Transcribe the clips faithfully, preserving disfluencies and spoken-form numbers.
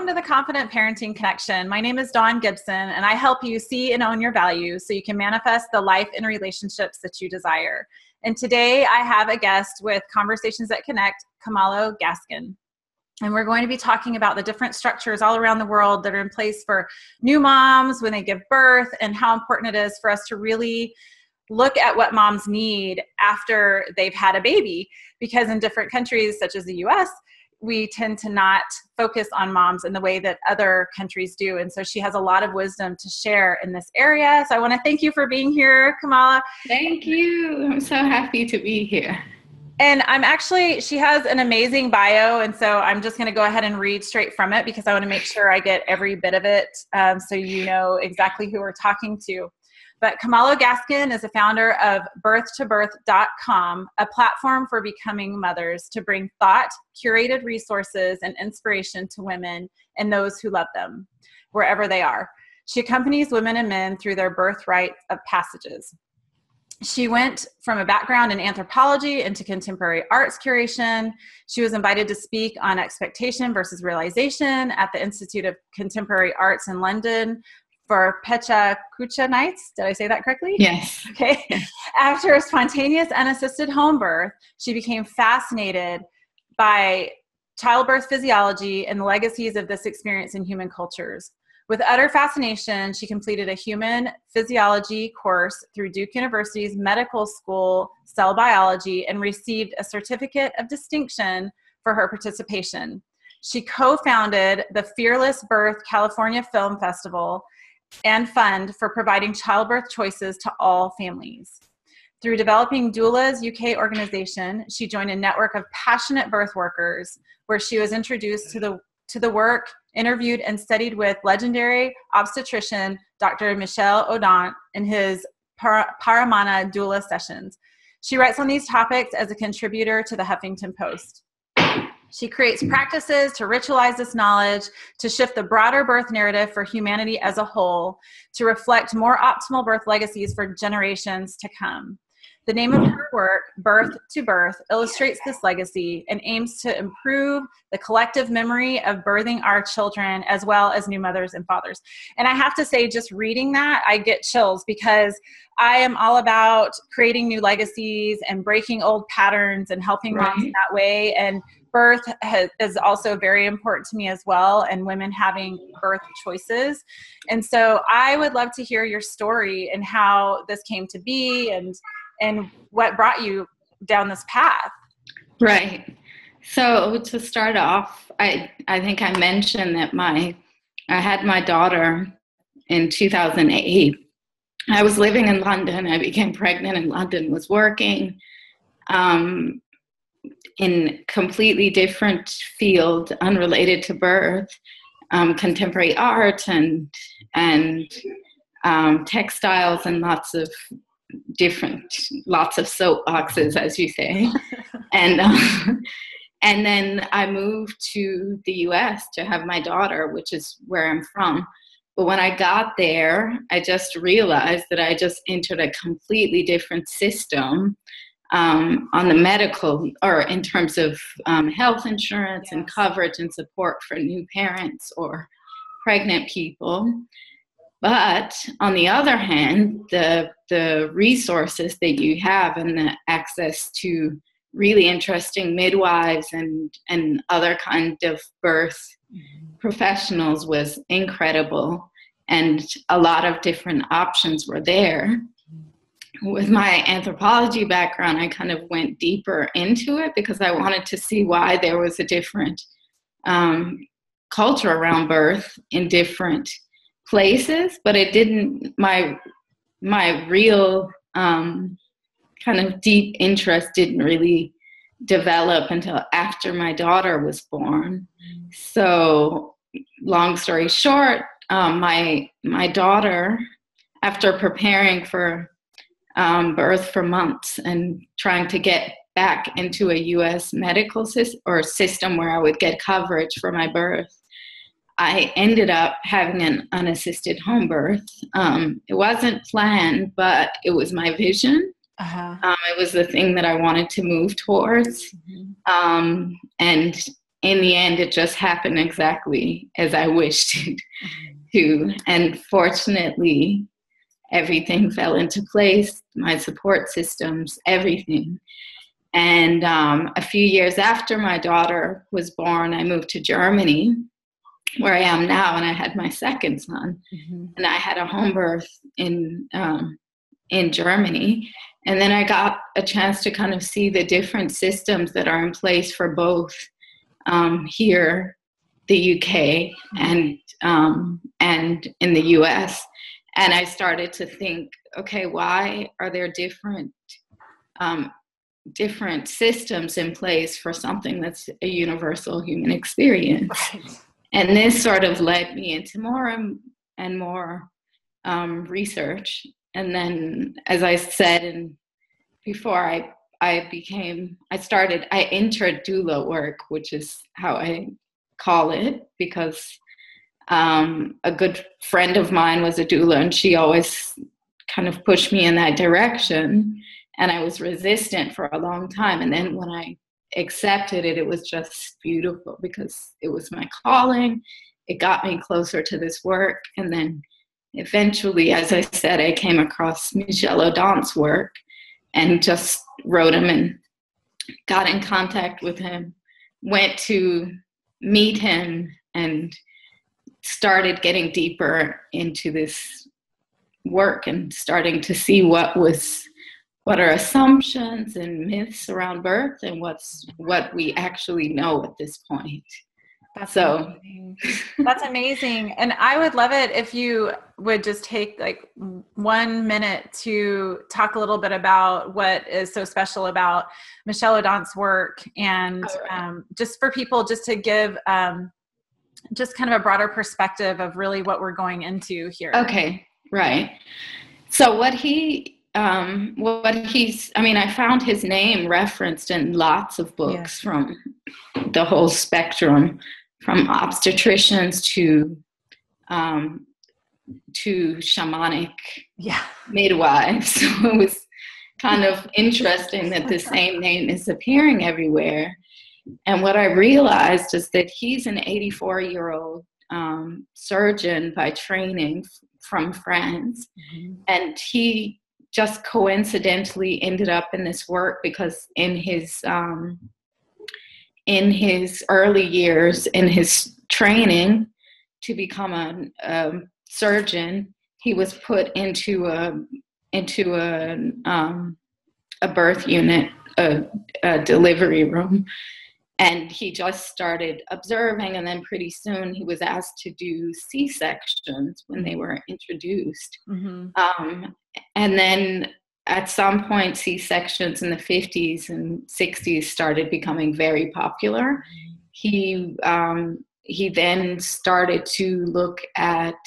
welcome to the Confident Parenting Connection. My name is Dawn Gibson, and I help you see and own your values so you can manifest the life and relationships that you desire. And today I have a guest with Conversations That Connect, Camalo Gaskin. And we're going to be talking about the different structures all around the world that are in place for new moms when they give birth, and how important it is for us to really look at what moms need after they've had a baby. Because in different countries, such as the U S, we tend to not focus on moms in the way that other countries do. And so she has a lot of wisdom to share in this area. So I want to thank you for being here, Camalo. Thank you. I'm so happy to be here. And I'm actually, she has an amazing bio. And so I'm just going to go ahead and read straight from it because I want to make sure I get every bit of it um, so you know exactly who we're talking to. But Camalo Gaskin is a founder of birth to birth dot com, a platform for becoming mothers to bring thought, curated resources, and inspiration to women and those who love them, wherever they are. She accompanies women and men through their birthright of passages. She went from a background in anthropology into contemporary arts curation. She was invited to speak on expectation versus realization at the Institute of Contemporary Arts in London for Pecha Kucha Nights. Did I say that correctly? Yes. Okay. After a spontaneous unassisted home birth, she became fascinated by childbirth physiology and the legacies of this experience in human cultures. With utter fascination, she completed a human physiology course through Duke University's medical school, cell biology, and received a certificate of distinction for her participation. She co-founded the Fearless Birth California Film Festival and fund for providing childbirth choices to all families. Through developing Doulas U K organization, she joined a network of passionate birth workers where she was introduced to the to the work, interviewed and studied with legendary obstetrician Doctor Michel Odent in his Par- Paramana doula sessions. She writes on these topics as a contributor to the Huffington Post. She creates practices to ritualize this knowledge, to shift the broader birth narrative for humanity as a whole, to reflect more optimal birth legacies for generations to come. The name of her work, Birth to Birth, illustrates this legacy and aims to improve the collective memory of birthing our children as well as new mothers and fathers. And I have to say, just reading that, I get chills because I am all about creating new legacies and breaking old patterns and helping Right. moms in that way. And birth has, is also very important to me as well, and women having birth choices. And so I would love to hear your story and how this came to be and and what brought you down this path. Right. So to start off, I, I think I mentioned that my I had my daughter in two thousand eight. I was living in London. I became pregnant in London, was working um, in completely different field, unrelated to birth, um, contemporary art and, and um, textiles and lots of different, lots of soapboxes, as you say. and uh, and then I moved to the U S to have my daughter, which is where I'm from. But when I got there, I just realized that I just entered a completely different system um, on the medical, or in terms of um, health insurance Yes. and coverage and support for new parents or pregnant people. But on the other hand, the the resources that you have and the access to really interesting midwives and, and other kind of birth mm-hmm. professionals was incredible. And a lot of different options were there. With my anthropology background, I kind of went deeper into it because I wanted to see why there was a different um, culture around birth in different places, but it didn't, my my real um, kind of deep interest didn't really develop until after my daughter was born. So long story short, um, my my daughter, after preparing for um, birth for months and trying to get back into a U S medical system or system where I would get coverage for my birth, I ended up having an unassisted home birth. Um, it wasn't planned, but it was my vision. Uh-huh. Um, it was the thing that I wanted to move towards. Mm-hmm. Um, and in the end, it just happened exactly as I wished it to. And fortunately, everything fell into place, my support systems, everything. And um, a few years after my daughter was born, I moved to Germany, where I am now, and I had my second son. Mm-hmm. And I had a home birth in um, in Germany. And then I got a chance to kind of see the different systems that are in place for both um, here, the U K, and um, and in the U S. And I started to think, okay, why are there different um, different systems in place for something that's a universal human experience? Right. And this sort of led me into more and, and more um, research. And then, as I said, and before I I became, I started, I entered doula work, which is how I call it, because um, a good friend of mine was a doula, and she always kind of pushed me in that direction. And I was resistant for a long time. And then when I accepted it, it was just beautiful, because it was my calling. It got me closer to this work. And then eventually, as I said, I came across Michel Odent's work and just wrote him and got in contact with him, went to meet him, and started getting deeper into this work and starting to see what was what are assumptions and myths around birth, and what's what we actually know at this point. That's so amazing. That's amazing. And I would love it if you would just take like one minute to talk a little bit about what is so special about Michel Odent's work, and right. um, just for people, just to give um, just kind of a broader perspective of really what we're going into here. Okay, right. So what he Um, what he's, I mean, I found his name referenced in lots of books, yeah. from the whole spectrum, from obstetricians to um, to shamanic yeah. midwives. So it was kind of interesting that the same name is appearing everywhere. And what I realized is that he's an eighty-four-year-old um, surgeon by training f- from France, mm-hmm. and he just coincidentally ended up in this work because in his um, in his early years, in his training to become a, a surgeon, he was put into a into a um, a birth unit, a, a delivery room, and he just started observing. And then pretty soon he was asked to do C-sections when they were introduced. Mm-hmm. Um, And then at some point, C-sections in the fifties and sixties started becoming very popular. He um, he then started to look at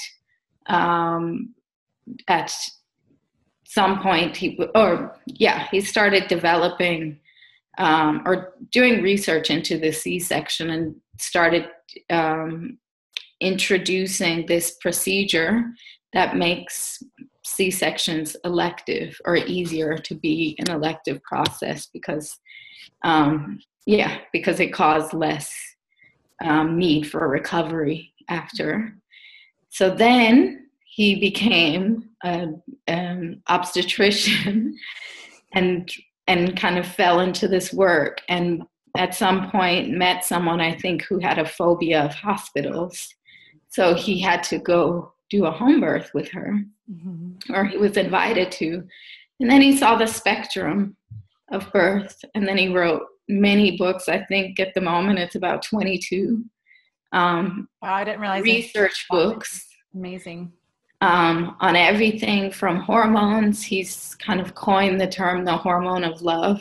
um, at some point he or yeah he started developing um, or doing research into the C-section, and started um, introducing this procedure that makes C-sections elective, or easier to be an elective process, because um, yeah, because it caused less um, need for recovery after. So then he became an um, obstetrician and and kind of fell into this work, and at some point met someone, I think, who had a phobia of hospitals. So he had to go do a home birth with her, mm-hmm. or he was invited to. And then he saw the spectrum of birth, and then he wrote many books. I think at the moment it's about twenty-two. Um, wow, I didn't realize research that. books. Amazing. Um, on everything from hormones. He's kind of coined the term the hormone of love,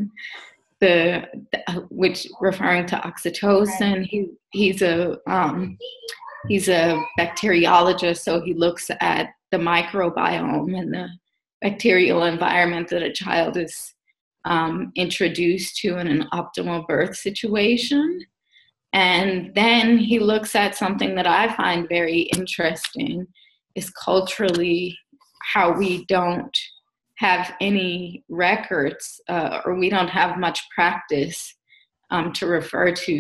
the, the which referring to oxytocin. Right. He he's a um, he's a bacteriologist, so he looks at the microbiome and the bacterial environment that a child is um, introduced to in an optimal birth situation. And then he looks at something that I find very interesting, is culturally how we don't have any records uh, or we don't have much practice um, to refer to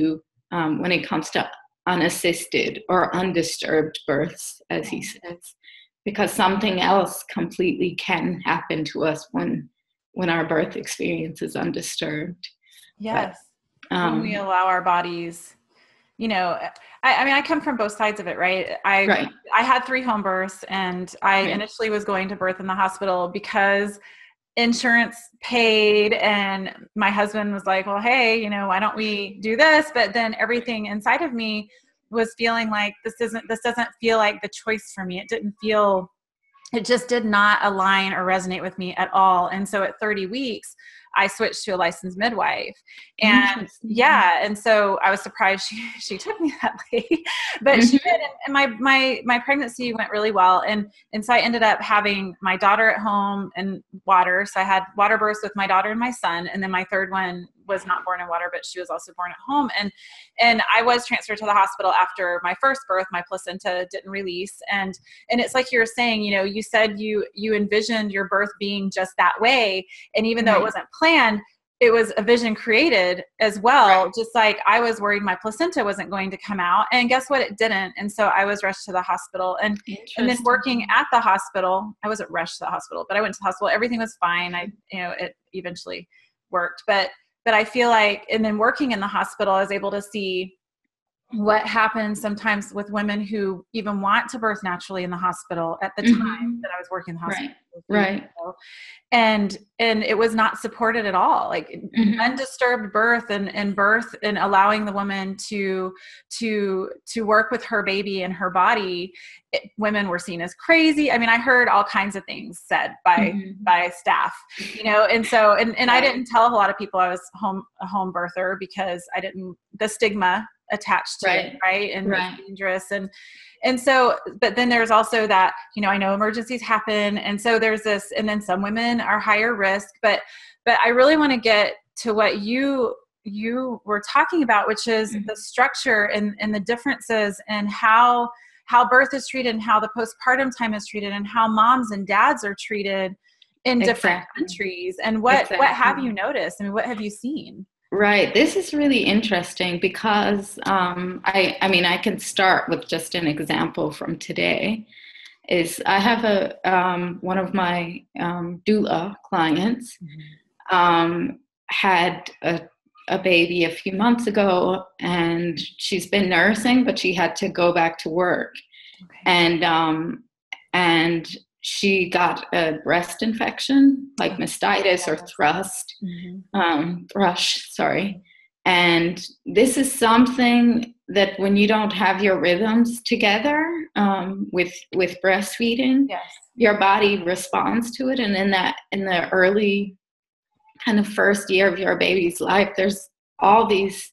um, when it comes to unassisted or undisturbed births, as he says, because something else completely can happen to us when when our birth experience is undisturbed. Yes. But, um, when we allow our bodies, you know, I, I mean, I come from both sides of it, right? I right. I had three home births, and I right. initially was going to birth in the hospital because insurance paid, and my husband was like, well, hey, you know, why don't we do this? But then everything inside of me was feeling like this isn't, this doesn't feel like the choice for me. It didn't feel, it just did not align or resonate with me at all. And so at thirty weeks, I switched to a licensed midwife. And yeah, and so I was surprised she, she took me that way, but mm-hmm. she did. And my, my, my pregnancy went really well. And, and so I ended up having my daughter at home and water. So I had water births with my daughter and my son. And then my third one was not born in water, but she was also born at home. And, and I was transferred to the hospital after my first birth. My placenta didn't release. And, and it's like you were saying, you know, you said you, you envisioned your birth being just that way. And even though right. it wasn't planned, it was a vision created as well. Right. Just like I was worried my placenta wasn't going to come out, and guess what? It didn't. And so I was rushed to the hospital, and, and then working at the hospital, I wasn't rushed to the hospital, but I went to the hospital. Everything was fine. I, you know, it eventually worked, but, but I feel like, and then working in the hospital, I was able to see what happens sometimes with women who even want to birth naturally in the hospital at the mm-hmm. time that I was working in the hospital. Right. right. And, and it was not supported at all, like mm-hmm. undisturbed birth and, and birth and allowing the woman to, to, to work with her baby and her body. It, women were seen as crazy. I mean, I heard all kinds of things said by, mm-hmm. by staff, you know? And so, and, and right. I didn't tell a lot of people I was home, a home birther because I didn't, the stigma attached to right. it, right? And right. it's dangerous. And, and so, but then there's also that, you know, I know emergencies happen. And so there's this, and then some women are higher risk, but, but I really want to get to what you, you were talking about, which is mm-hmm. the structure and, and the differences and how, how birth is treated and how the postpartum time is treated and how moms and dads are treated in exactly. different countries. And what, exactly. what have you noticed? I mean, what have you seen? Right. This is really interesting because um, I, I mean, I can start with just an example from today. Is I have a um, one of my um, doula clients mm-hmm. um, had a, a baby a few months ago, and she's been nursing, but she had to go back to work, okay. and um, and she got a breast infection, like mastitis or thrust, mm-hmm. um, thrush, sorry. And this is something that when you don't have your rhythms together um, with with breastfeeding, yes. your body responds to it. And in that, in the early kind of first year of your baby's life, there's all these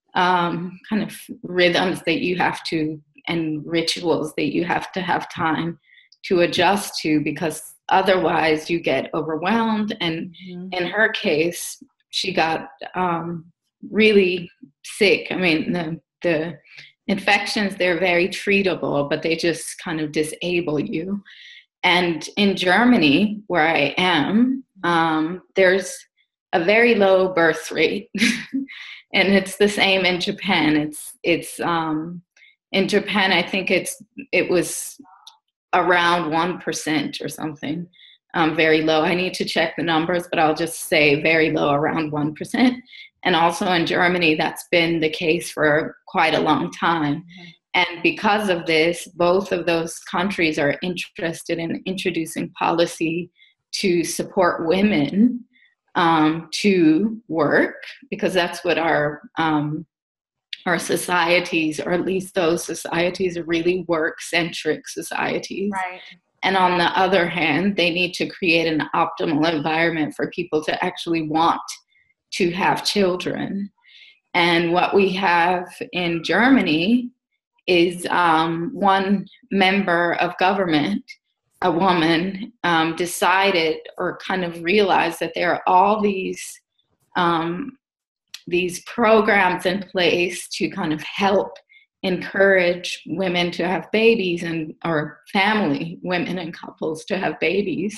um, kind of rhythms that you have to, and rituals that you have to have time to adjust to, because otherwise you get overwhelmed. And mm-hmm. in her case, she got um, really sick. I mean, the, the infections, they're very treatable, but they just kind of disable you. And in Germany, where I am, um, there's a very low birth rate. And it's the same in Japan. It's, it's um, in Japan, I think it's, it was around one percent or something, um, very low. I need to check the numbers, but I'll just say very low, around one percent. And also in Germany, that's been the case for quite a long time. Mm-hmm. And because of this, both of those countries are interested in introducing policy to support women um, to work, because that's what our um, our societies, or at least those societies, are really work-centric societies. Right. And on the other hand, they need to create an optimal environment for people to actually want to have children. And what we have in Germany is um, one member of government, a woman, um, decided or kind of realized that there are all these um, these programs in place to kind of help encourage women to have babies, and or family, women and couples to have babies.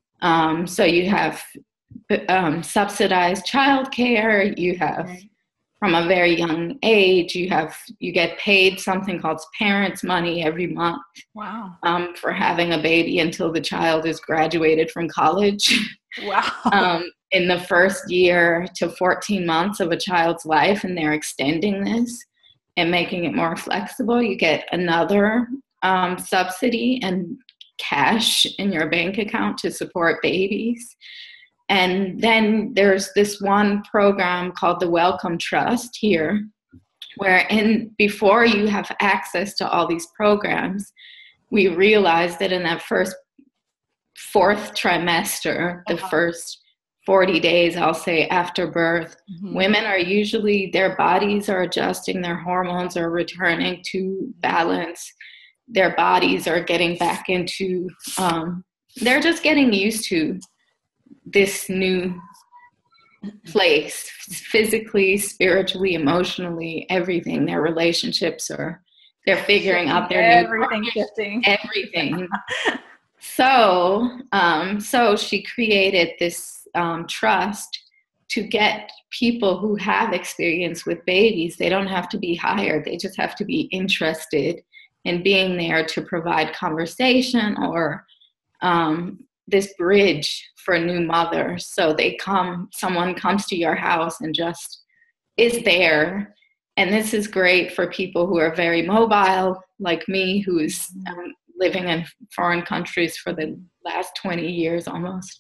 Um, so you have um, subsidized childcare, you have from a very young age. You have you get paid something called parents' money every month. Wow. Um, for having a baby until the child is graduated from college. Wow. um, in the first year to fourteen months of a child's life, and they're extending this and making it more flexible. You get another um, subsidy and cash in your bank account to support babies. And then there's this one program called the Wellcome Trust here, where in before you have access to all these programs, we realized that in that first fourth trimester, the Uh-huh. first forty days, I'll say, after birth, Mhm. women are usually, their bodies are adjusting, their hormones are returning to balance, their bodies are getting back into, um, they're just getting used to this new place, physically, spiritually, emotionally, everything. Their relationships are, they're figuring out their everything new shifting. everything. So, um, so she created this um, trust to get people who have experience with babies. They don't have to be hired. They just have to be interested in being there to provide conversation or um, this bridge for new mothers. So they come, someone comes to your house and just is there. And this is great for people who are very mobile, like me, who's um, living in foreign countries for the last twenty years almost.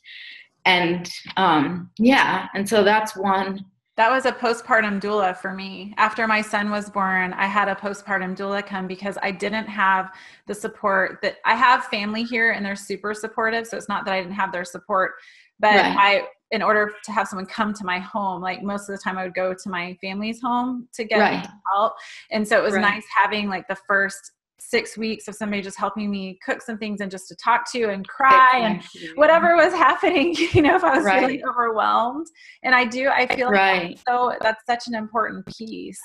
And um, yeah, and so that's one. That was a postpartum doula for me. After my son was born, I had a postpartum doula come because I didn't have the support that I have family here and they're super supportive. So it's not that I didn't have their support, but Right. I, in order to have someone come to my home, like most of the time I would go to my family's home to get Right. help. And so it was Right. nice having like the first six weeks of somebody just helping me cook some things and just to talk to and cry Exactly. and whatever was happening, you know, if I was Right. feeling overwhelmed. And I do, I feel like Right. that's so that's such an important piece.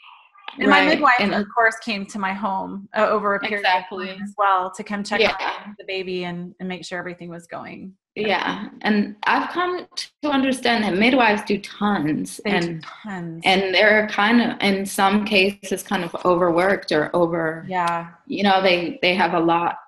And Right. my midwife, And, of course, came to my home uh, over a period Exactly. of time as well to come check Yeah. on the baby and, and make sure everything was going. Yeah. And I've come to understand that midwives do tons. They and do tons. and they're kind of, in some cases, kind of overworked or over, Yeah. you know, they, they have a lot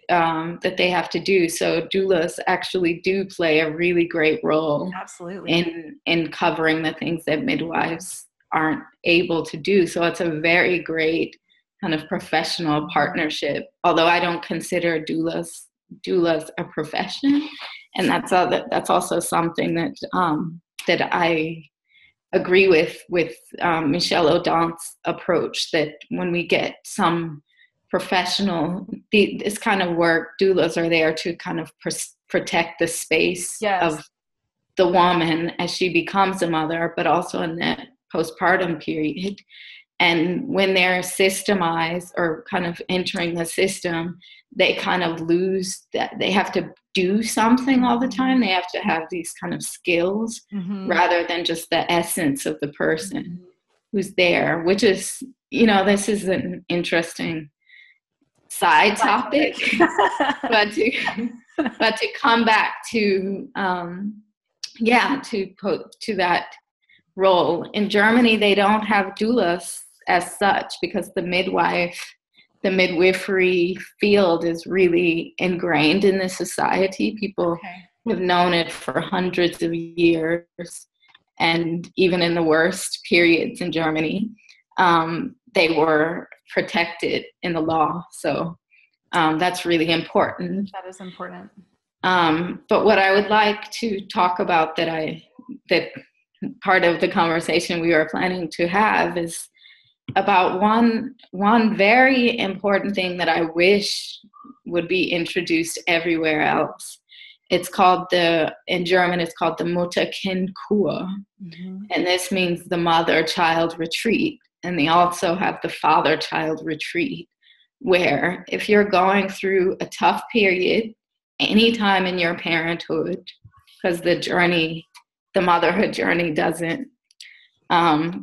um, that they have to do. So doulas actually do play a really great role Absolutely. in in covering the things that midwives aren't able to do. So it's a very great kind of professional partnership, although I don't consider doulas doulas a profession. And that's other, that's also something that um, that I agree with with um, Michelle O'Donnell's approach, that when we get some professional, the, this kind of work, doulas are there to kind of pr- protect the space Yes. of the woman as she becomes a mother, but also in that postpartum period. And when they're systemized or kind of entering the system, they kind of lose that. They have to do something all the time. They have to have these kind of skills Mm-hmm. rather than just the essence of the person who's there, which is, you know, this is an interesting side topic, but to, but to come back to, um, yeah, to put to that role. In Germany, they don't have doulas as such because the midwife, the midwifery field is really ingrained in the society. People Okay. have known it for hundreds of years, and even in the worst periods in Germany, um, they were protected in the law. So um, that's really important. That is important. Um, but what I would like to talk about, that I that part of the conversation we were planning to have, is about one one very important thing that I wish would be introduced everywhere else. It's called the, in German, it's called the Mutter-Kind-Kur. Mm-hmm. And this means the mother-child retreat. And they also have the father-child retreat, where if you're going through a tough period, anytime in your parenthood, because the journey, the motherhood journey doesn't um,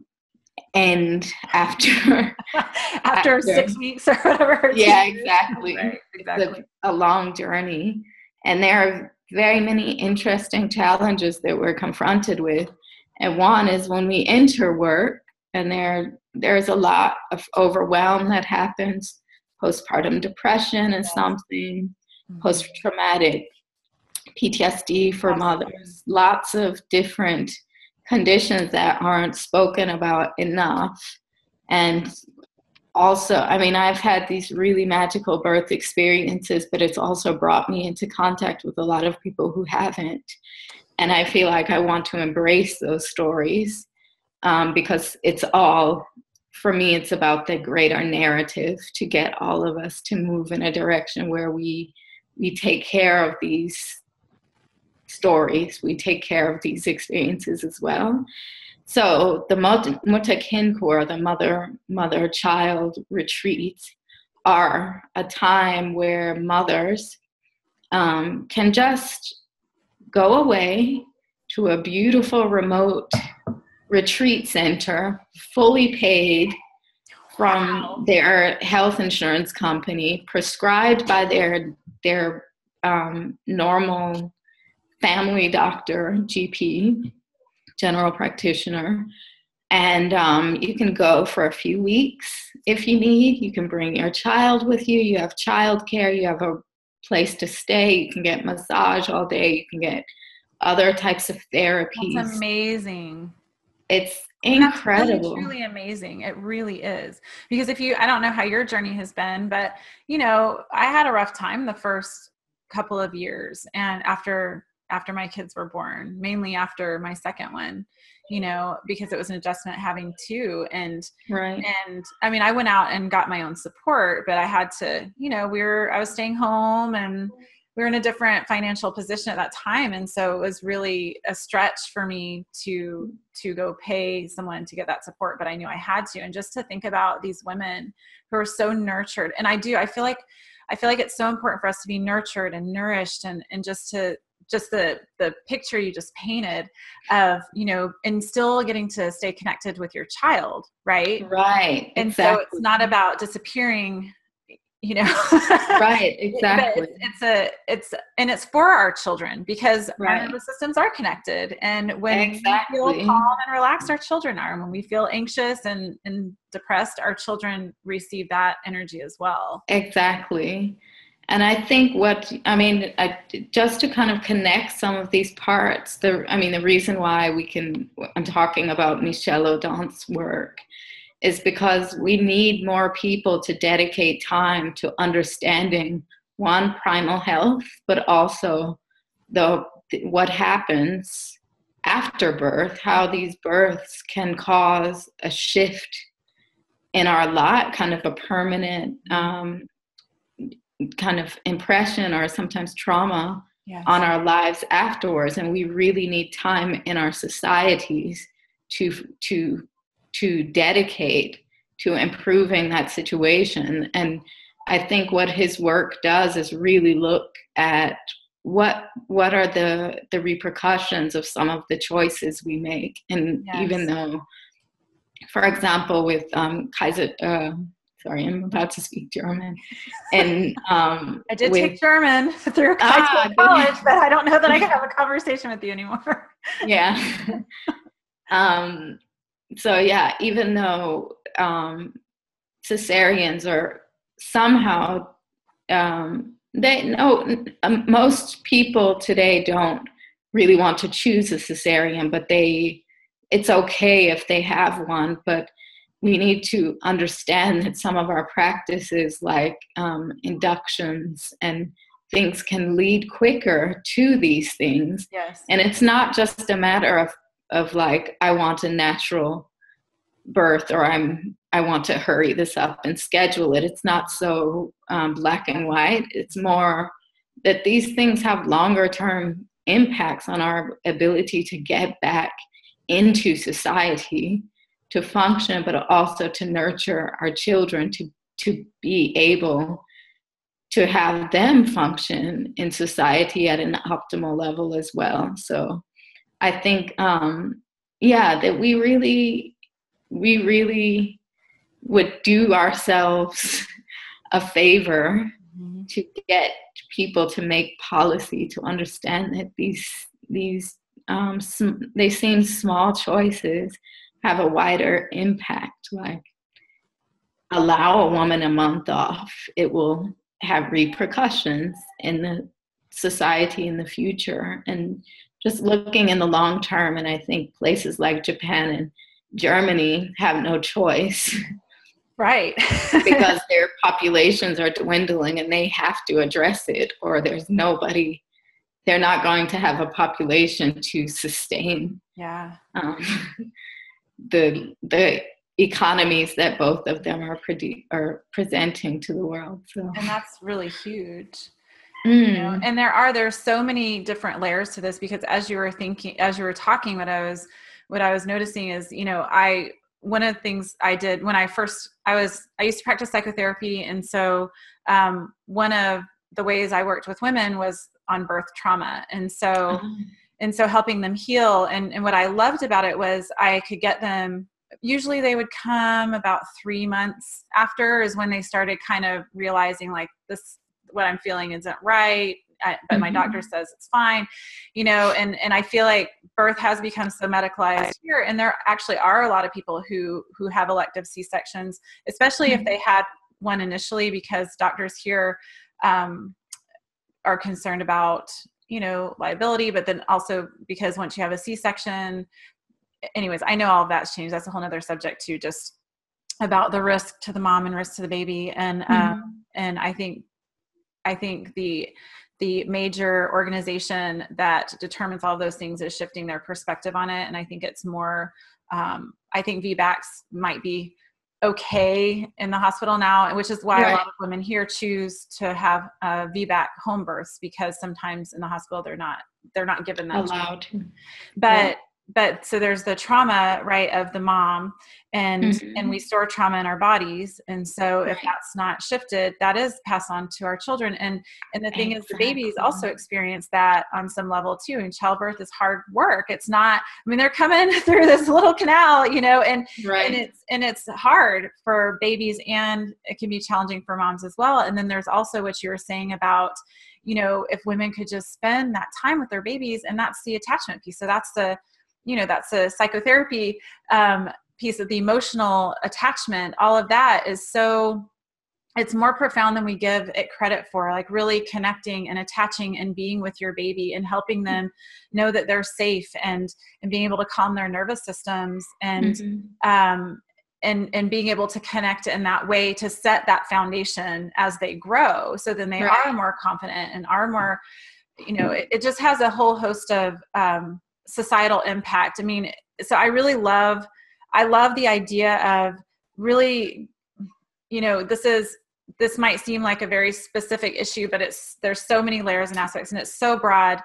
end after, after after six weeks or whatever. Yeah, exactly. Right, exactly. It's a long journey. And there are very many interesting challenges that we're confronted with. And one is when we enter work, and there there's a lot of overwhelm that happens, postpartum depression and something, mm-hmm. post-traumatic P T S D for Absolutely. Mothers, lots of different conditions that aren't spoken about enough. And also, I mean, I've had these really magical birth experiences, but it's also brought me into contact with a lot of people who haven't. And I feel like I want to embrace those stories um, because it's all, for me, it's about the greater narrative to get all of us to move in a direction where we we take care of these stories, we take care of these experiences as well. So the Mutta Kinkor, the mother mother child retreats, are a time where mothers um, can just go away to a beautiful remote retreat center, fully paid from wow. their health insurance company, prescribed by their their um, normal family doctor, G P, general practitioner. And um, you can go for a few weeks if you need. You can bring your child with you. You have childcare. You have a place to stay. You can get massage all day. You can get other types of therapies. That's amazing. It's incredible. That's really, truly amazing. It really is. Because if you, I don't know how your journey has been, but you know, I had a rough time the first couple of years. And after after my kids were born, mainly after my second one, you know, because it was an adjustment having two. And, right. and I mean, I went out and got my own support, but I had to, you know, we were, I was staying home and we were in a different financial position at that time. And so it was really a stretch for me to, to go pay someone to get that support, but I knew I had to. And just to think about these women who are so nurtured. And I do, I feel like, I feel like it's so important for us to be nurtured and nourished and, and just to, just the, the picture you just painted of, you know, and still getting to stay connected with your child. Right. Right. And exactly. so it's not about disappearing, you know, right. Exactly. It's, it's a, it's, and it's for our children because right. our nervous systems are connected. And when exactly. we feel calm and relaxed, our children are, and when we feel anxious and, and depressed, our children receive that energy as well. Exactly. And I think what, I mean, I, just to kind of connect some of these parts, the, I mean, the reason why we can, I'm talking about Michel Odent's work is because we need more people to dedicate time to understanding, one, primal health, but also the what happens after birth, how these births can cause a shift in our life, kind of a permanent um, kind of impression or sometimes trauma yes. on our lives afterwards. And we really need time in our societies to to to dedicate to improving that situation. And I think what his work does is really look at what what are the the repercussions of some of the choices we make. And yes. even though, for example, with um, Kaiser, uh, sorry, I'm about to speak German. And um, I did with, take German through ah, college, but I don't know that I can have a conversation with you anymore. yeah. um, so yeah, even though um, cesareans are somehow, um, they know um, most people today don't really want to choose a cesarean, but they, it's okay if they have one, but we need to understand that some of our practices like um, inductions and things can lead quicker to these things. Yes. And it's not just a matter of, of like, I want a natural birth or I'm, I want to hurry this up and schedule it. It's not so um, black and white. It's more that these things have longer term impacts on our ability to get back into society, to function, but also to nurture our children, to, to be able to have them function in society at an optimal level as well. So I think, um, yeah, that we really, we really would do ourselves a favor mm-hmm. to get people to make policy, to understand that these, these um, sm- they seem small choices have a wider impact. Like, allow a woman a month off, it will have repercussions in the society in the future. And just looking in the long term, and I think places like Japan and Germany have no choice. Right. Because their populations are dwindling and they have to address it, or there's nobody, they're not going to have a population to sustain Yeah. um, the the economies that both of them are produ- are presenting to the world. So, and that's really huge. mm. You know? And there are there's so many different layers to this, because as you were thinking, as you were talking, what I was what I was noticing is, you know, I one of the things I did when I first I was I used to practice psychotherapy, and so um, one of the ways I worked with women was on birth trauma, and so uh-huh. and so helping them heal. And and what I loved about it was I could get them. Usually they would come about three months after is when they started kind of realizing, like, this, what I'm feeling isn't right, I, but mm-hmm. my doctor says it's fine, you know, and, and I feel like birth has become so medicalized here. And there actually are a lot of people who, who have elective C-sections, especially mm-hmm. if they had one initially, because doctors here um, are concerned about, you know, liability, but then also because once you have a C-section, anyways, I know all of that's changed. That's a whole nother subject too, just about the risk to the mom and risk to the baby. And, um, mm-hmm. and I think, I think the, the major organization that determines all of those things is shifting their perspective on it. And I think it's more, um, I think V BACs might be okay in the hospital now, which is why right. a lot of women here choose to have uh, V BAC home births, because sometimes in the hospital, they're not, they're not given that allowed. But yeah. But so there's the trauma, right, of the mom, and mm-hmm. and we store trauma in our bodies. And so right. if that's not shifted, that is passed on to our children. And and the thing exactly. is, the babies also experience that on some level too. And childbirth is hard work. It's not, I mean, they're coming through this little canal, you know, and, right. and it's and it's hard for babies, and it can be challenging for moms as well. And then there's also what you were saying about, you know, if women could just spend that time with their babies, and that's the attachment piece. So that's the you know, that's a psychotherapy um, piece of the emotional attachment. All of that is so, it's more profound than we give it credit for, like really connecting and attaching and being with your baby and helping them know that they're safe, and, and being able to calm their nervous systems, and, mm-hmm. um, and, and being able to connect in that way to set that foundation as they grow. So then they right. are more confident and are more, you know, it, it just has a whole host of, um, societal impact. I mean, so I really love, I love the idea of really, you know, this is, this might seem like a very specific issue, but it's, there's so many layers and aspects, and it's so broad.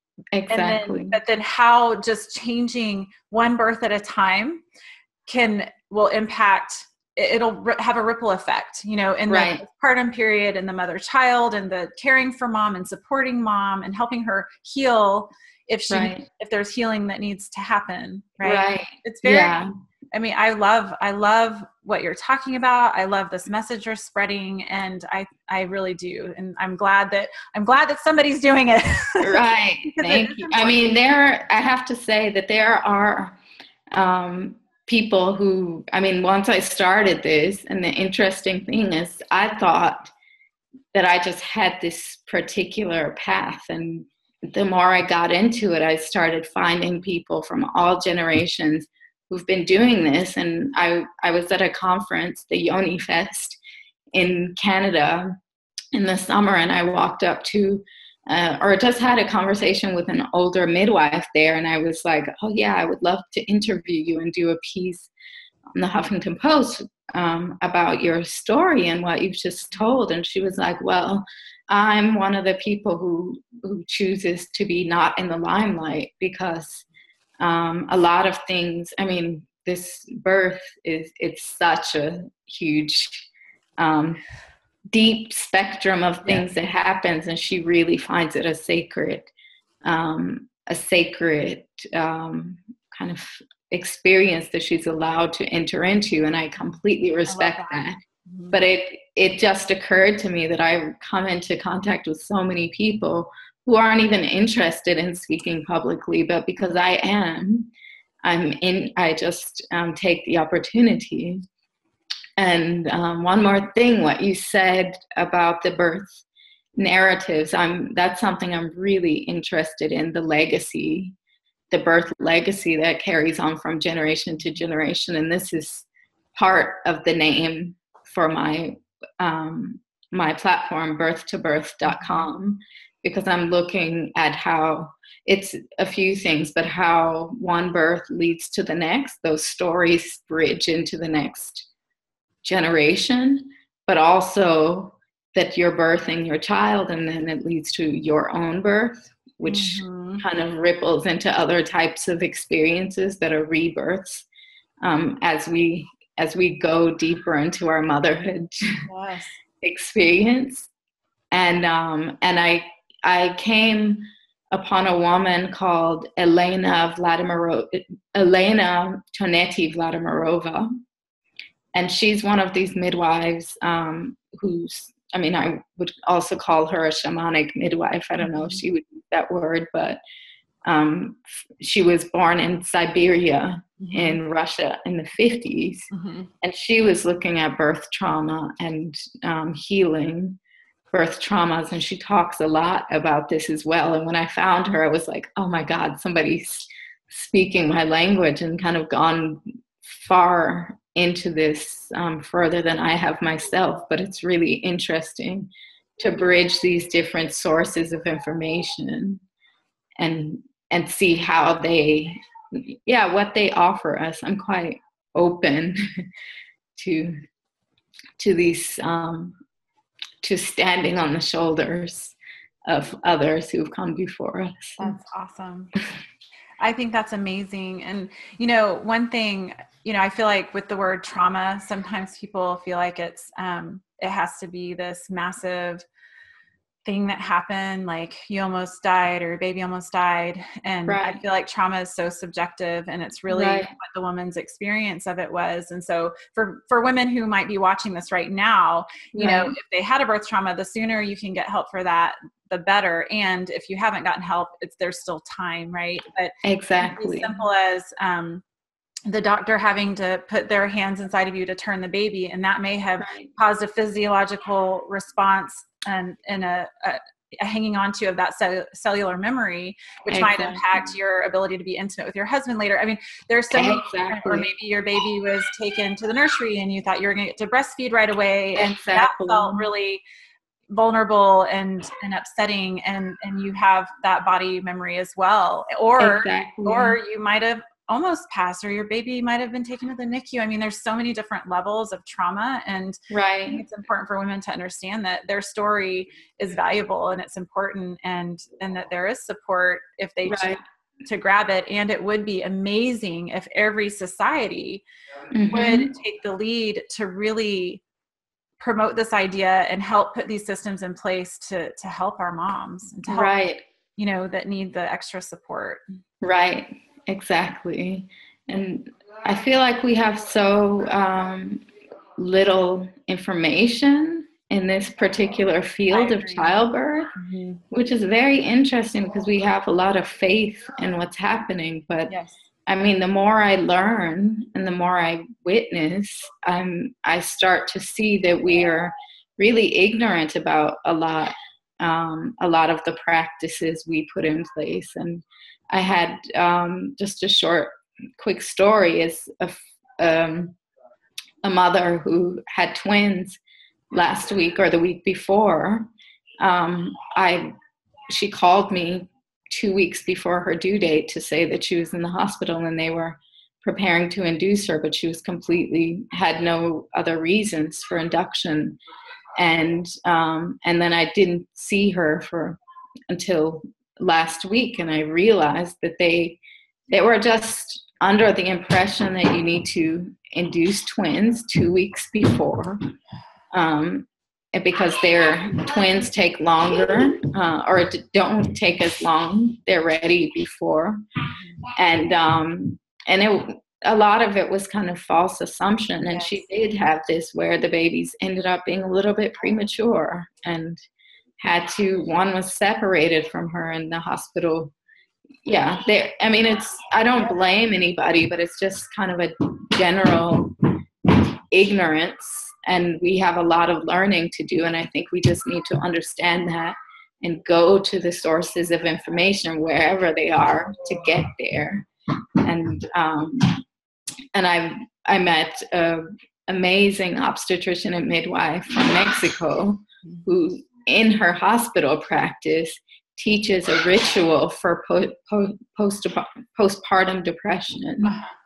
Exactly. And then, but then how just changing one birth at a time can, will impact, it'll have a ripple effect, you know, in right. the postpartum period, and the mother child, and the caring for mom and supporting mom and helping her heal if she, right. if there's healing that needs to happen. Right. Right. It's very, yeah. I mean, I love, I love what you're talking about. I love this message you're spreading, and I, I really do. And I'm glad that, I'm glad that somebody's doing it. Right. Thank you. I mean, there, I have to say that there are, um, people who, I mean, once I started this, and the interesting thing is, I thought that I just had this particular path, and the more I got into it, I started finding people from all generations who've been doing this. And I, I was at a conference, the Yoni Fest in Canada in the summer, and I walked up to, uh, or just had a conversation with an older midwife there. And I was like, oh yeah, I would love to interview you and do a piece on the Huffington Post um, about your story and what you've just told. And she was like, well, I'm one of the people who, who chooses to be not in the limelight, because um, a lot of things, I mean, this birth is, it's such a huge, um, deep spectrum of things yes. that happens. And she really finds it a sacred, um, a sacred um, kind of experience that she's allowed to enter into. And I completely respect I that. that. Mm-hmm. But it, it just occurred to me that I come into contact with so many people who aren't even interested in speaking publicly, but because I am, I'm in, I just um, take the opportunity. And um, one more thing, what you said about the birth narratives, I'm, that's something I'm really interested in, the legacy, the birth legacy that carries on from generation to generation. And this is part of the name for my, um, my platform, birth to birth dot com, because I'm looking at how it's a few things, but how one birth leads to the next, those stories bridge into the next generation, but also that you're birthing your child and then it leads to your own birth, which mm-hmm. kind of ripples into other types of experiences that are rebirths um, as we as we go deeper into our motherhood yes. experience. And um, and I I came upon a woman called Elena Vladimiro Elena Tonetti Vladimirova, and she's one of these midwives um, who's, I mean, I would also call her a shamanic midwife. I don't know if she would use that word, but um, she was born in Siberia mm-hmm. in Russia in the fifties. Mm-hmm. And she was looking at birth trauma and um, healing birth traumas. And she talks a lot about this as well. And when I found her, I was like, oh my God, somebody's speaking my language and kind of gone far into this um, further than I have myself. But it's really interesting to bridge these different sources of information and and see how they, yeah, what they offer us. I'm quite open to to these, um, to standing on the shoulders of others who've come before us. That's awesome. I think that's amazing. And, you know, one thing, you know, I feel like with the word trauma, sometimes people feel like it's, um, it has to be this massive thing that happened, like you almost died or your baby almost died. And right. I feel like trauma is so subjective, and it's really right. what the woman's experience of it was. And so for, for women who might be watching this right now, you right. know, if they had a birth trauma, the sooner you can get help for that, the better. And if you haven't gotten help, it's, there's still time, right? But exactly. As simple as, um, the doctor having to put their hands inside of you to turn the baby, and that may have right. caused a physiological response and, and a, a, a hanging on to of that cell, cellular memory, which exactly. might impact your ability to be intimate with your husband later. I mean, there's so many, exactly. or maybe your baby was taken to the nursery and you thought you were going to get to breastfeed right away. And exactly. that felt really vulnerable and, and upsetting. And, and you have that body memory as well. Or, exactly. or you might have almost passed, or your baby might have been taken to the N I C U. I mean, there's so many different levels of trauma, and right. I think it's important for women to understand that their story is valuable and it's important, and, and that there is support if they right. choose to grab it. And it would be amazing if every society mm-hmm. would take the lead to really promote this idea and help put these systems in place to, to help our moms and to help, right. you know, that need the extra support. Right. Exactly. And I feel like we have so um, little information in this particular field of childbirth, mm-hmm. which is very interesting because we have a lot of faith in what's happening. But yes. I mean, the more I learn and the more I witness, um, I start to see that we are really ignorant about a lot, um, a lot of the practices we put in place. And I had um, just a short, quick story is a, um, a mother who had twins last week or the week before. Um, I she called me two weeks before her due date to say that she was in the hospital and they were preparing to induce her, but she was completely, had no other reasons for induction. And um, and then I didn't see her for until last week, and I realized that they they were just under the impression that you need to induce twins two weeks before, um, and because their twins take longer uh, or don't take as long, they're ready before, and um, and it, a lot of it was kind of false assumption, and yes. she did have this where the babies ended up being a little bit premature and had to, one was separated from her in the hospital yeah, there. I mean, it's. I don't blame anybody, but it's just kind of a general ignorance, and we have a lot of learning to do. And I think we just need to understand that and go to the sources of information wherever they are to get there. And um, and I I met an amazing obstetrician and midwife from Mexico who, in her hospital practice, teaches a ritual for po- po- post postpartum depression.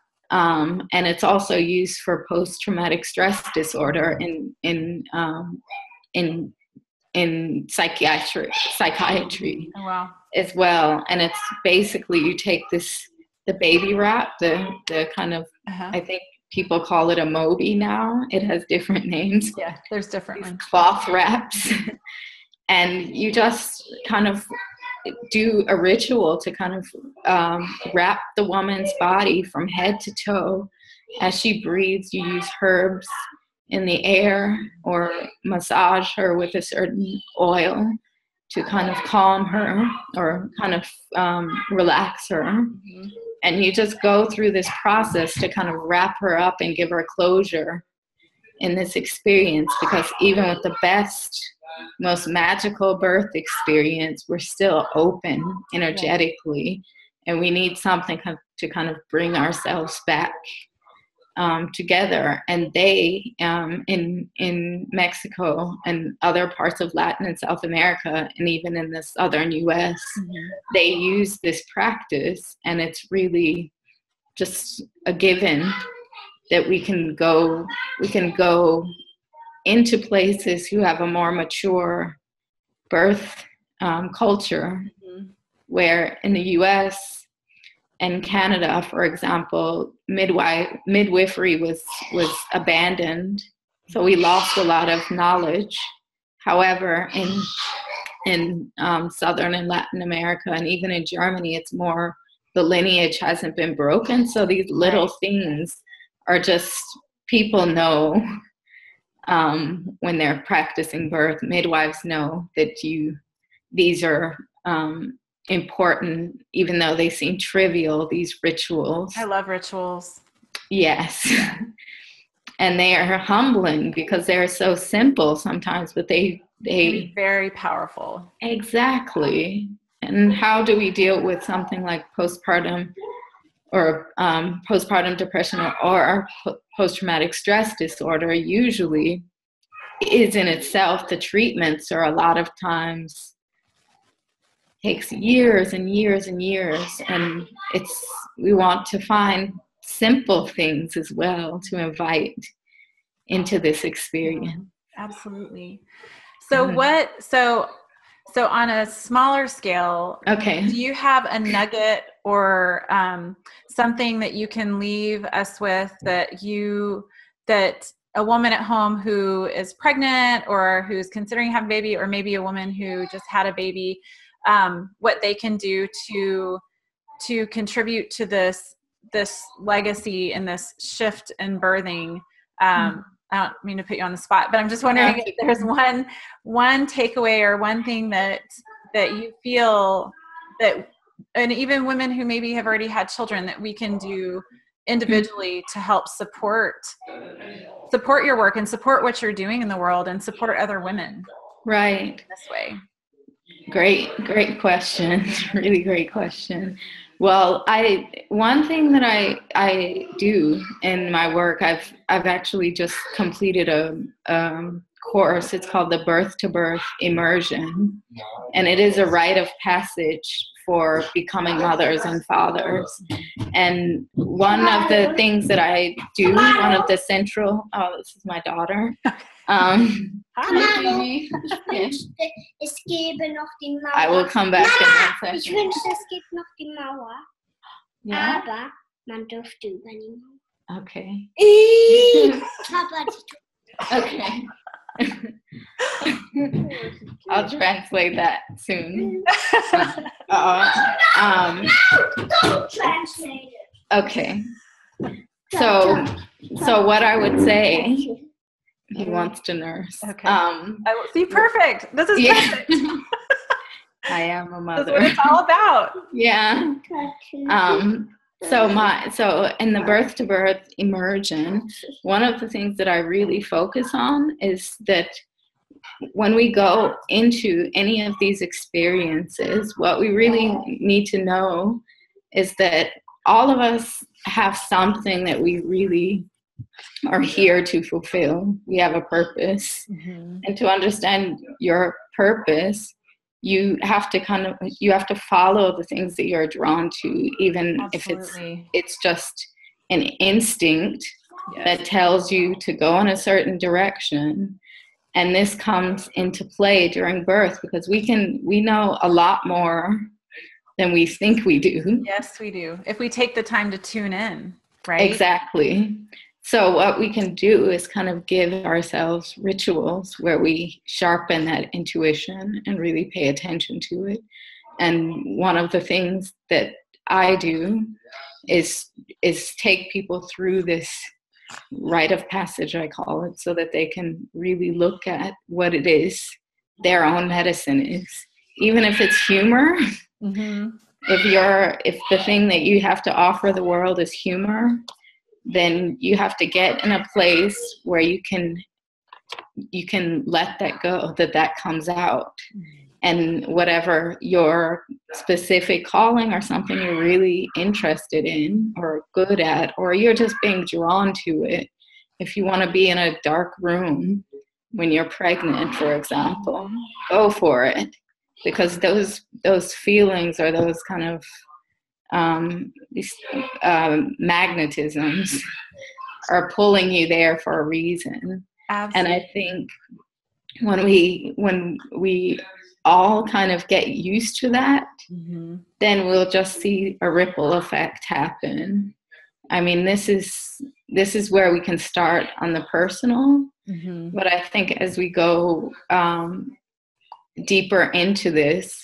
Um, and it's also used for post-traumatic stress disorder in in um, in in psychiatry psychiatry Oh, wow. as well. And it's basically, you take this the baby wrap, the the kind of Uh-huh. I think people call it a Moby now. It has different names. Yeah, there's different ones. Cloth wraps, and you just kind of do a ritual to kind of um, wrap the woman's body from head to toe. As she breathes, you use herbs in the air or massage her with a certain oil to kind of calm her or kind of um, relax her. Mm-hmm. And you just go through this process to kind of wrap her up and give her closure in this experience, because even with the best, most magical birth experience, we're still open energetically, and we need something to kind of bring ourselves back um, together. And they, um, in in Mexico and other parts of Latin and South America, and even in the southern U S, mm-hmm. they use this practice, and it's really just a given that we can go, we can go into places who have a more mature birth um, culture, mm-hmm. where in the U S and Canada, for example, midwife midwifery was was abandoned, so we lost a lot of knowledge. However, in in um, Southern and Latin America, and even in Germany, it's more, the lineage hasn't been broken, so these little things are just, people know. Um, when they're practicing birth, midwives know that you, these are um, important, even though they seem trivial, these rituals. I love rituals. Yes. And they are humbling because they're so simple sometimes, but they, they very powerful. Exactly. And how do we deal with something like postpartum or um, postpartum depression or, or post-traumatic stress disorder? Usually is in itself, the treatments are a lot of times takes years and years and years, and it's, we want to find simple things as well to invite into this experience. Absolutely. So mm-hmm. what so So on a smaller scale, okay, do you have a nugget or um, something that you can leave us with that you, that a woman at home who is pregnant or who's considering having a baby, or maybe a woman who just had a baby, um, what they can do to to contribute to this this legacy and this shift in birthing? Um, mm-hmm. I don't mean to put you on the spot, but I'm just wondering if there's one one takeaway or one thing that that you feel that, and even women who maybe have already had children, that we can do individually to help support support your work and support what you're doing in the world and support other women. Right. This way. Great, great question. Really great question. Well, I one thing that I I do in my work, I've I've actually just completed a um, course. It's called the Birth to Birth Immersion, and it is a rite of passage for becoming mothers and fathers. And one of the things that I do, one of the central, oh, this is my daughter. Um, Hi, Jamie. Es gebe noch die Mauer. I will come back in one second. Ich wünschte, es gibt noch die Mauer. Yeah. Aber man dürfte über die Mauer. Okay. Papa, okay. I'll translate that soon. uh, um, don't translate it. Okay. So, so what I would say. He wants to nurse. Okay. Um, I will see. Perfect. This is yeah. perfect. I am a mother. That's what it's all about. Yeah. Um, so my so in the birth to birth immersion, one of the things that I really focus on is that when we go into any of these experiences, what we really need to know is that all of us have something that we really are here to fulfill. We have a purpose. Mm-hmm. And to understand your purpose, you have to kind of, you have to follow the things that you're drawn to, even Absolutely. if it's it's just an instinct yes. that tells you to go in a certain direction. And this comes into play during birth because we can, we know a lot more than we think we do. Yes, we do. If we take the time to tune in, right? Exactly. So what we can do is kind of give ourselves rituals where we sharpen that intuition and really pay attention to it. And one of the things that I do is is take people through this rite of passage, I call it, so that they can really look at what it is their own medicine is. Even if it's humor, mm-hmm. if you're if the thing that you have to offer the world is humor, then you have to get in a place where you can you can let that go, that that comes out. And whatever your specific calling or something you're really interested in or good at, or you're just being drawn to it. If you want to be in a dark room when you're pregnant, for example, go for it. Because those those feelings or those kind of um, these um, magnetisms are pulling you there for a reason. Absolutely. And I think when we when we all kind of get used to that, mm-hmm. then we'll just see a ripple effect happen. I mean, this is this is where we can start on the personal, mm-hmm. but I think as we go um, deeper into this,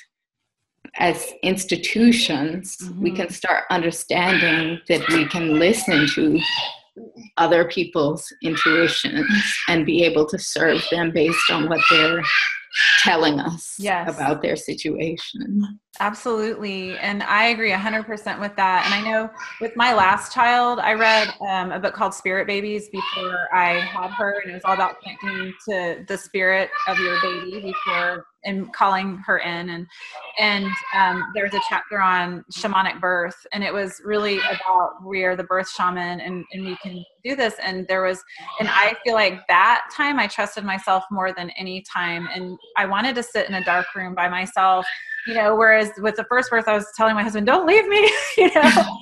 as institutions, mm-hmm. we can start understanding that we can listen to other people's intuitions and be able to serve them based on what they're telling us yes. about their situation. Absolutely. And I agree one hundred percent with that. And I know with my last child, I read um, a book called Spirit Babies before I had her. And it was all about connecting to the spirit of your baby before and calling her in. And and um, there's a chapter on shamanic birth. And it was really about we're the birth shaman and, and we can do this. And there was, and I feel like that time I trusted myself more than any time. And I wanted to sit in a dark room by myself. You know, whereas with the first birth, I was telling my husband, don't leave me, you know,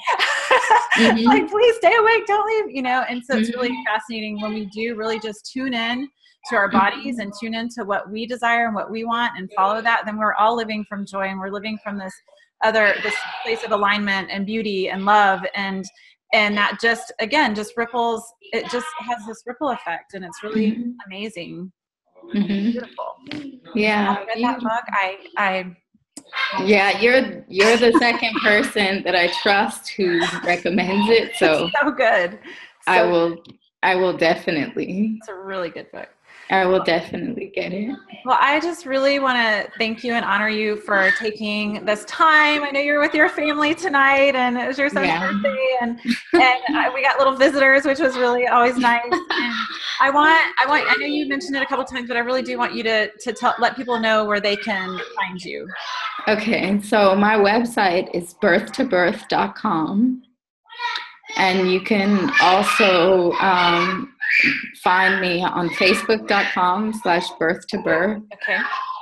mm-hmm. like, please stay awake, don't leave, you know. And so it's really fascinating when we do really just tune in to our bodies and tune into what we desire and what we want and follow that, then we're all living from joy and we're living from this other, this place of alignment and beauty and love. And, and that just, again, just ripples, it just has this ripple effect and it's really mm-hmm. amazing. Mm-hmm. Beautiful. Yeah. I read that book. I, I, Yeah, you're you're the second person that I trust who recommends it. So so good. So I will I will definitely. It's a really good book. I will definitely get it. Well, I just really want to thank you and honor you for taking this time. I know you're with your family tonight, and it was your son's yeah. birthday, and and uh, we got little visitors, which was really always nice. And I want, I want, I know you mentioned it a couple times, but I really do want you to to tell, let people know where they can find you. Okay, so my website is birth to birth dot com, and you can also um, find me on facebook dot com slash birth to birth. Okay.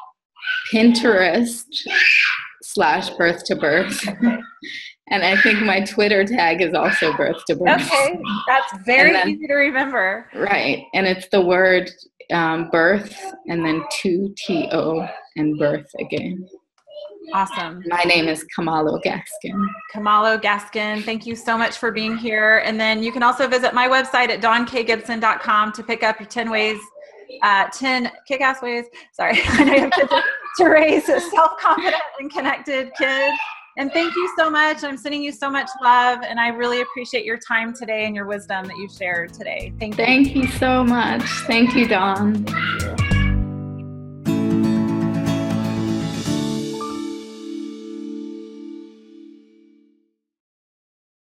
Pinterest slash birth to birth. Okay. And I think my Twitter tag is also birth to birth. Okay, that's very then, easy to remember. Right, and it's the word um, birth and then two T O and birth again. Awesome. My name is Kamalo Gaskin. Kamalo Gaskin, thank you so much for being here. And then you can also visit my website at dawn k gibson dot com to pick up your ten ways, uh, ten kick-ass ways, sorry, I know you have kids, to raise self-confident and connected kids. And thank you so much. I'm sending you so much love, and I really appreciate your time today and your wisdom that you shared today. Thank you. Thank you so much. Thank you, Dawn.